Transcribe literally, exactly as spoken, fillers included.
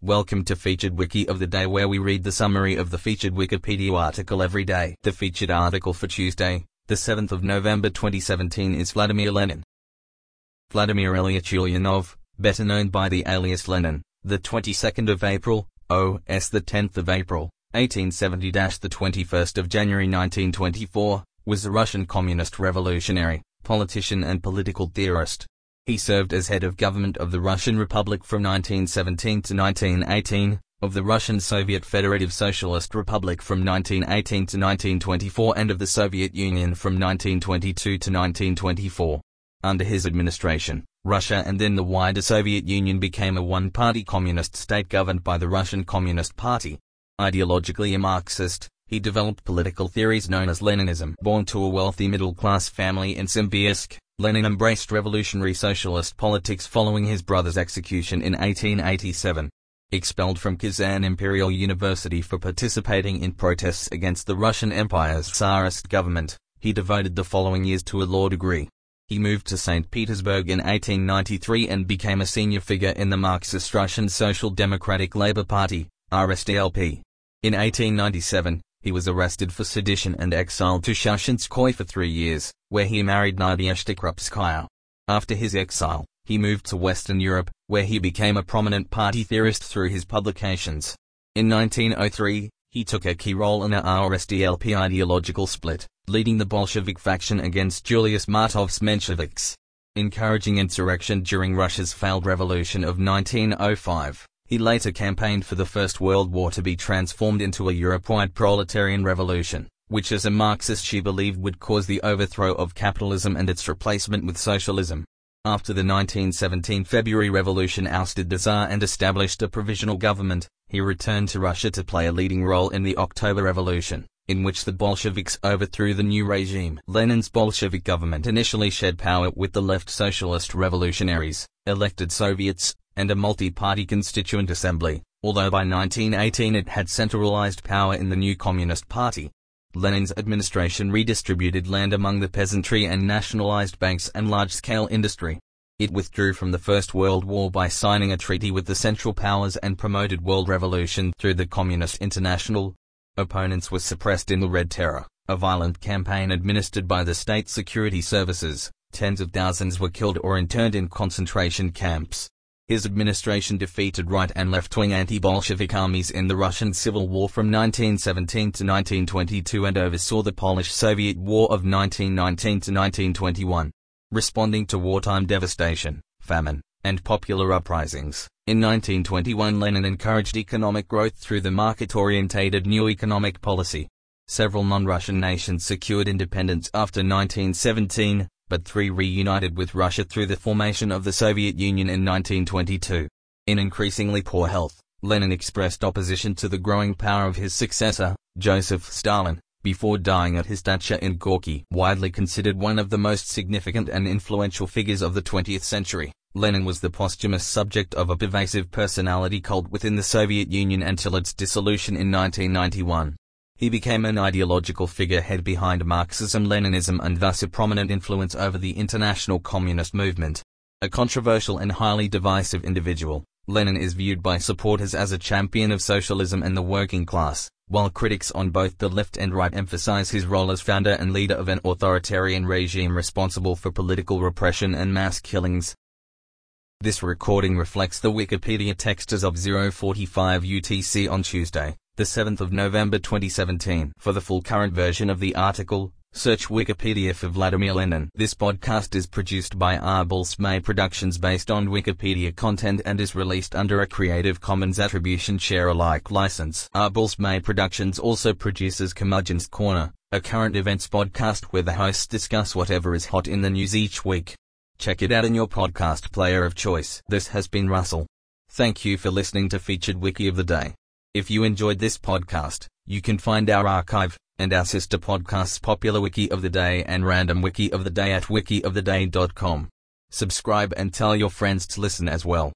Welcome to Featured Wiki of the Day, where we read the summary of the featured Wikipedia article every day. The featured article for Tuesday, the seventh of November twenty seventeen is Vladimir Lenin. Vladimir Ilyich Ulyanov, better known by the alias Lenin, the twenty-second of April, O S the tenth of April, eighteen seventy to the twenty-first of January nineteen twenty-four, was a Russian communist revolutionary, politician and political theorist. He served as head of government of the Russian Republic from nineteen seventeen to nineteen eighteen, of the Russian Soviet Federative Socialist Republic from nineteen eighteen to nineteen twenty-four, and of the Soviet Union from nineteen twenty-two to nineteen twenty-four. Under his administration, Russia and then the wider Soviet Union became a one-party communist state governed by the Russian Communist Party. Ideologically a Marxist, he developed political theories known as Leninism. Born to a wealthy middle-class family in Simbirsk, Lenin embraced revolutionary socialist politics following his brother's execution in eighteen eighty-seven. Expelled from Kazan Imperial University for participating in protests against the Russian Empire's Tsarist government, he devoted the following years to a law degree. He moved to Saint Petersburg in eighteen ninety-three and became a senior figure in the Marxist Russian Social Democratic Labour Party, R S D L P. In eighteen ninety-seven, he was arrested for sedition and exiled to Shashinskoye for three years, where he married Nadezhda Krupskaya. After his exile, he moved to Western Europe, where he became a prominent party theorist through his publications. In nineteen oh three, he took a key role in a R S D L P ideological split, leading the Bolshevik faction against Julius Martov's Mensheviks. Encouraging insurrection during Russia's failed revolution of nineteen oh five. He later campaigned for the First World War to be transformed into a Europe-wide proletarian revolution, which as a Marxist she believed would cause the overthrow of capitalism and its replacement with socialism. After the nineteen seventeen February Revolution ousted the Tsar and established a provisional government, he returned to Russia to play a leading role in the October Revolution, in which the Bolsheviks overthrew the new regime. Lenin's Bolshevik government initially shared power with the left socialist revolutionaries, elected Soviets, and a multi-party constituent assembly, although by nineteen eighteen it had centralized power in the new Communist Party. Lenin's administration redistributed land among the peasantry and nationalized banks and large-scale industry. It withdrew from the First World War by signing a treaty with the Central Powers and promoted world revolution through the Communist International. Opponents were suppressed in the Red Terror, a violent campaign administered by the state security services. Tens of thousands were killed or interned in concentration camps. His administration defeated right and left-wing anti-Bolshevik armies in the Russian Civil War from nineteen seventeen to nineteen twenty-two and oversaw the Polish-Soviet War of nineteen nineteen to nineteen twenty-one. Responding to wartime devastation, famine, and popular uprisings, in nineteen twenty-one Lenin encouraged economic growth through the market-orientated new economic policy. Several non-Russian nations secured independence after nineteen seventeen. But three reunited with Russia through the formation of the Soviet Union in nineteen twenty-two. In increasingly poor health, Lenin expressed opposition to the growing power of his successor, Joseph Stalin, before dying at his dacha in Gorky. Widely considered one of the most significant and influential figures of the twentieth century, Lenin was the posthumous subject of a pervasive personality cult within the Soviet Union until its dissolution in nineteen ninety-one. He became an ideological figurehead behind Marxism-Leninism and thus a prominent influence over the international communist movement. A controversial and highly divisive individual, Lenin is viewed by supporters as a champion of socialism and the working class, while critics on both the left and right emphasize his role as founder and leader of an authoritarian regime responsible for political repression and mass killings. This recording reflects the Wikipedia text as of zero forty-five U T C on Tuesday, the seventh of November twenty seventeen. For the full current version of the article, search Wikipedia for Vladimir Lenin. This podcast is produced by Arbulsmay Productions based on Wikipedia content and is released under a Creative Commons Attribution Share Alike license. Arbulsmay Productions also produces Curmudgeon's Corner, a current events podcast where the hosts discuss whatever is hot in the news each week. Check it out in your podcast player of choice. This has been Russell. Thank you for listening to Featured Wiki of the Day. If you enjoyed this podcast, you can find our archive, and our sister podcasts Popular Wiki of the Day and Random Wiki of the Day at wiki of the day dot com. Subscribe and tell your friends to listen as well.